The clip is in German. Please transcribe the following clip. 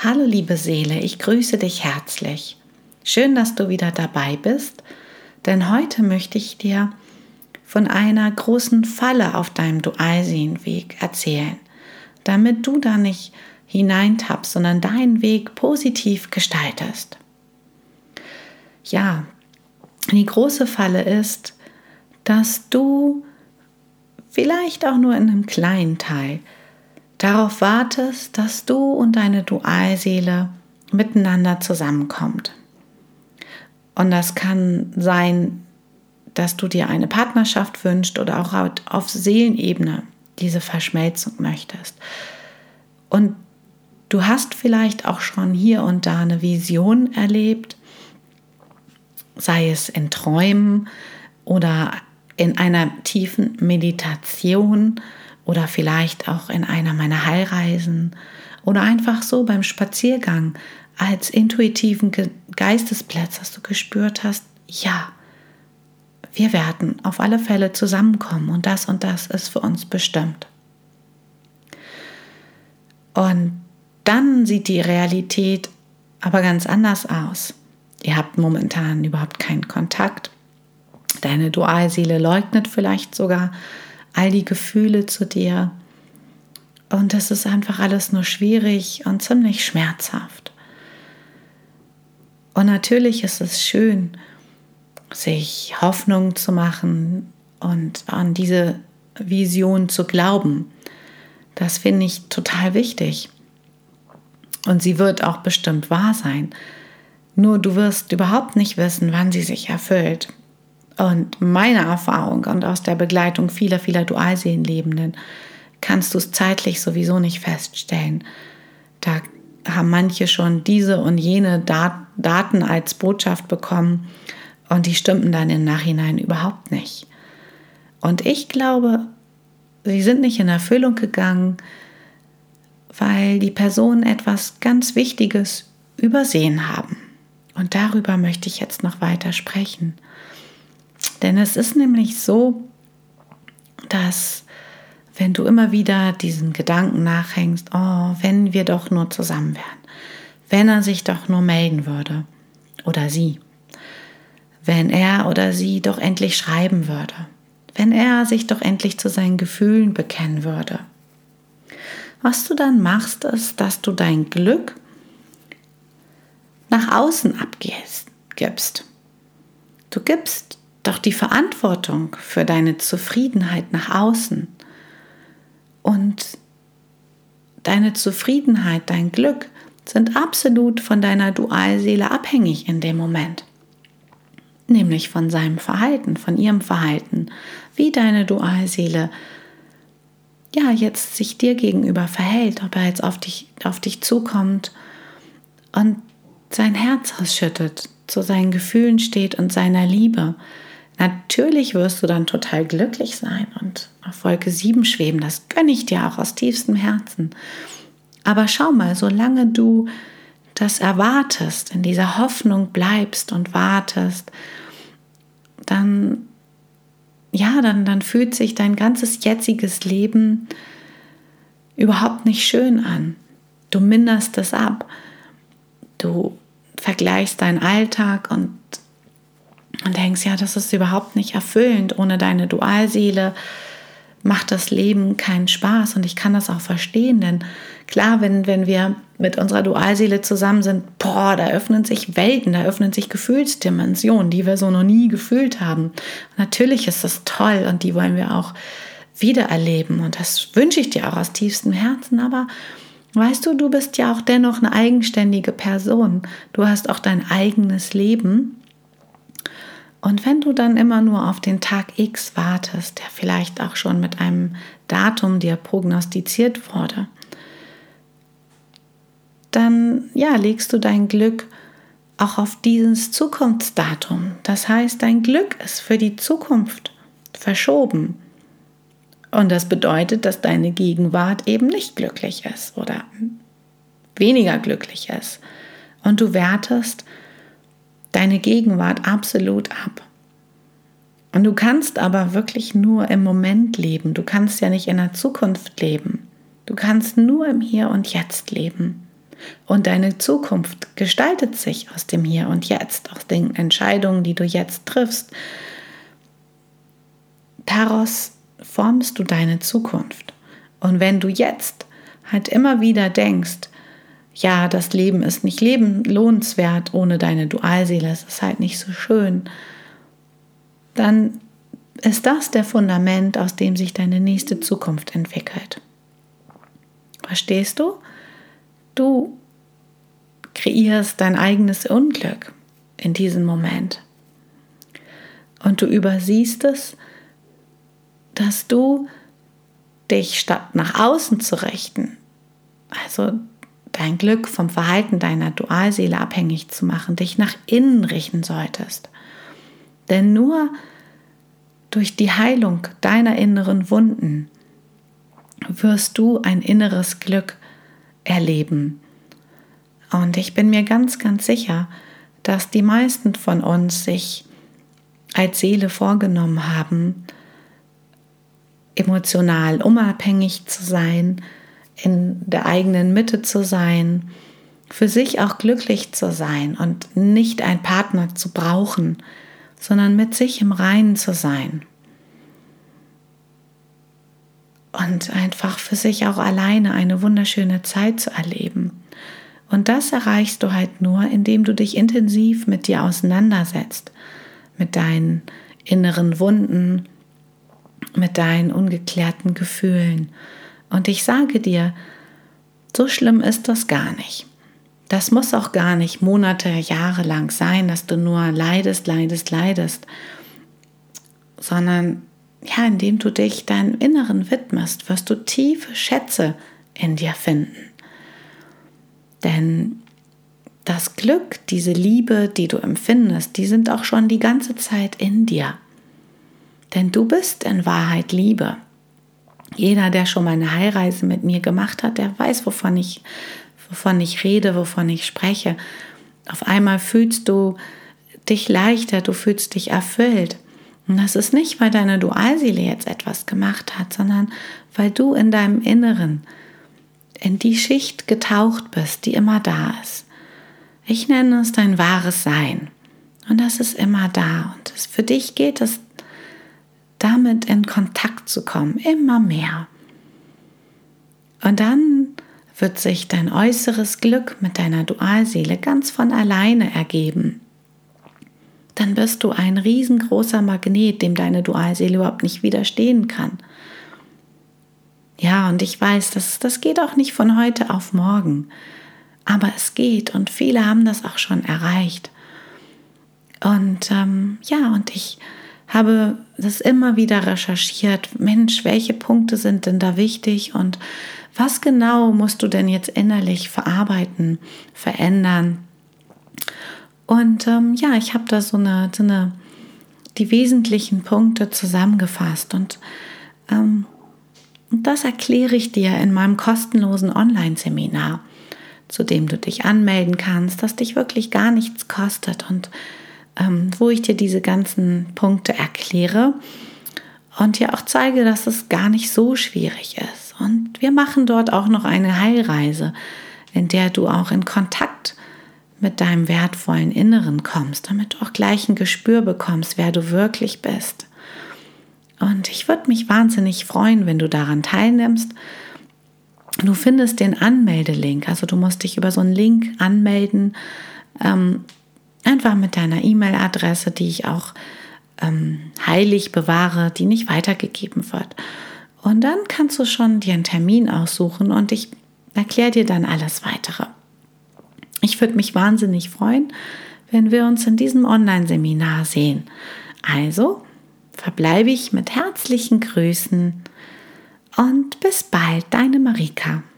Hallo liebe Seele, ich grüße dich herzlich. Schön, dass du wieder dabei bist, denn heute möchte ich dir von einer großen Falle auf deinem Dualseelenweg erzählen, damit du da nicht hineintappst, sondern deinen Weg positiv gestaltest. Ja, die große Falle ist, dass du vielleicht auch nur in einem kleinen Teil darauf wartest, dass du und deine Dualseele miteinander zusammenkommt. Und das kann sein, dass du dir eine Partnerschaft wünschst oder auch auf Seelenebene diese Verschmelzung möchtest. Und du hast vielleicht auch schon hier und da eine Vision erlebt, sei es in Träumen oder in einer tiefen Meditation oder vielleicht auch in einer meiner Heilreisen oder einfach so beim Spaziergang als intuitiven Geistesblitz, dass du gespürt hast, ja, wir werden auf alle Fälle zusammenkommen und das ist für uns bestimmt. Und dann sieht die Realität aber ganz anders aus. Ihr habt momentan überhaupt keinen Kontakt. Deine Dualseele leugnet vielleicht sogar all die Gefühle zu dir. Und es ist einfach alles nur schwierig und ziemlich schmerzhaft. Und natürlich ist es schön, sich Hoffnung zu machen und an diese Vision zu glauben. Das finde ich total wichtig. Und sie wird auch bestimmt wahr sein. Nur du wirst überhaupt nicht wissen, wann sie sich erfüllt. Und meine Erfahrung und aus der Begleitung vieler Dualseelenlebenden kannst du es zeitlich sowieso nicht feststellen. Da haben manche schon diese und jene Daten als Botschaft bekommen und die stimmten dann im Nachhinein überhaupt nicht. Und ich glaube, sie sind nicht in Erfüllung gegangen, weil die Personen etwas ganz Wichtiges übersehen haben. Und darüber möchte ich jetzt noch weiter sprechen. Denn es ist nämlich so, dass wenn du immer wieder diesen Gedanken nachhängst, oh, wenn wir doch nur zusammen wären, wenn er sich doch nur melden würde oder sie, wenn er oder sie doch endlich schreiben würde, wenn er sich doch endlich zu seinen Gefühlen bekennen würde. Was du dann machst, ist, dass du dein Glück nach außen abgibst. Du gibst doch die Verantwortung für deine Zufriedenheit nach außen. Und deine Zufriedenheit, dein Glück sind absolut von deiner Dualseele abhängig in dem Moment. Nämlich von seinem Verhalten, von ihrem Verhalten, wie deine Dualseele jetzt sich dir gegenüber verhält, ob er jetzt auf dich zukommt und sein Herz ausschüttet, zu seinen Gefühlen steht und seiner Liebe. Natürlich wirst du dann total glücklich sein und auf Wolke 7 schweben. Das gönne ich dir auch aus tiefstem Herzen. Aber schau mal, solange du das erwartest, in dieser Hoffnung bleibst und wartest, dann fühlt sich dein ganzes jetziges Leben überhaupt nicht schön an. Du minderst es ab. Du vergleichst deinen Alltag und denkst, ja, das ist überhaupt nicht erfüllend. Ohne deine Dualseele macht das Leben keinen Spaß. Und ich kann das auch verstehen, denn klar, wenn wir mit unserer Dualseele zusammen sind, da öffnen sich Welten, da öffnen sich Gefühlsdimensionen, die wir so noch nie gefühlt haben. Und natürlich ist das toll und die wollen wir auch wiedererleben. Und das wünsche ich dir auch aus tiefstem Herzen. Aber weißt du, du bist ja auch dennoch eine eigenständige Person. Du hast auch dein eigenes Leben. Und wenn du dann immer nur auf den Tag X wartest, der vielleicht auch schon mit einem Datum dir prognostiziert wurde, dann legst du dein Glück auch auf dieses Zukunftsdatum. Das heißt, dein Glück ist für die Zukunft verschoben. Und das bedeutet, dass deine Gegenwart eben nicht glücklich ist oder weniger glücklich ist. Und du wertest deine Gegenwart absolut ab. Und du kannst aber wirklich nur im Moment leben. Du kannst ja nicht in der Zukunft leben. Du kannst nur im Hier und Jetzt leben. Und deine Zukunft gestaltet sich aus dem Hier und Jetzt, aus den Entscheidungen, die du jetzt triffst. Daraus formst du deine Zukunft. Und wenn du jetzt halt immer wieder denkst, ja, das Leben ist nicht lohnenswert ohne deine Dualseele, es ist halt nicht so schön, dann ist das der Fundament, aus dem sich deine nächste Zukunft entwickelt. Verstehst du? Du kreierst dein eigenes Unglück in diesem Moment. Und du übersiehst es, dass du dich statt nach außen zu richten, also dein Glück vom Verhalten deiner Dualseele abhängig zu machen, dich nach innen richten solltest. Denn nur durch die Heilung deiner inneren Wunden wirst du ein inneres Glück erleben. Und ich bin mir ganz, ganz sicher, dass die meisten von uns sich als Seele vorgenommen haben, emotional unabhängig zu sein, in der eigenen Mitte zu sein, für sich auch glücklich zu sein und nicht einen Partner zu brauchen, sondern mit sich im Reinen zu sein. Und einfach für sich auch alleine eine wunderschöne Zeit zu erleben. Und das erreichst du halt nur, indem du dich intensiv mit dir auseinandersetzt, mit deinen inneren Wunden, mit deinen ungeklärten Gefühlen. Und ich sage dir, so schlimm ist das gar nicht. Das muss auch gar nicht Monate, Jahre lang sein, dass du nur leidest, sondern ja, indem du dich deinem Inneren widmest, wirst du tiefe Schätze in dir finden. Denn das Glück, diese Liebe, die du empfindest, die sind auch schon die ganze Zeit in dir. Denn du bist in Wahrheit Liebe. Jeder, der schon mal eine Heilreise mit mir gemacht hat, der weiß, wovon ich rede, wovon ich spreche. Auf einmal fühlst du dich leichter, du fühlst dich erfüllt. Und das ist nicht, weil deine Dualseele jetzt etwas gemacht hat, sondern weil du in deinem Inneren in die Schicht getaucht bist, die immer da ist. Ich nenne es dein wahres Sein. Und das ist immer da. Und für dich geht es, damit in Kontakt zu kommen, immer mehr. Und dann wird sich dein äußeres Glück mit deiner Dualseele ganz von alleine ergeben. Dann bist du ein riesengroßer Magnet, dem deine Dualseele überhaupt nicht widerstehen kann. Ja, und ich weiß, das geht auch nicht von heute auf morgen. Aber es geht und viele haben das auch schon erreicht. Und und ich habe das immer wieder recherchiert. Mensch, welche Punkte sind denn da wichtig und was genau musst du denn jetzt innerlich verarbeiten, verändern? Und ich habe da die wesentlichen Punkte zusammengefasst und das erkläre ich dir in meinem kostenlosen Online-Seminar, zu dem du dich anmelden kannst, das dich wirklich gar nichts kostet und wo ich dir diese ganzen Punkte erkläre und dir auch zeige, dass es gar nicht so schwierig ist. Und wir machen dort auch noch eine Heilreise, in der du auch in Kontakt mit deinem wertvollen Inneren kommst, damit du auch gleich ein Gespür bekommst, wer du wirklich bist. Und ich würde mich wahnsinnig freuen, wenn du daran teilnimmst. Du findest den Anmeldelink, also du musst dich über so einen Link anmelden, einfach mit deiner E-Mail-Adresse, die ich auch heilig bewahre, die nicht weitergegeben wird. Und dann kannst du schon dir einen Termin aussuchen und ich erkläre dir dann alles Weitere. Ich würde mich wahnsinnig freuen, wenn wir uns in diesem Online-Seminar sehen. Also verbleibe ich mit herzlichen Grüßen und bis bald, deine Marika.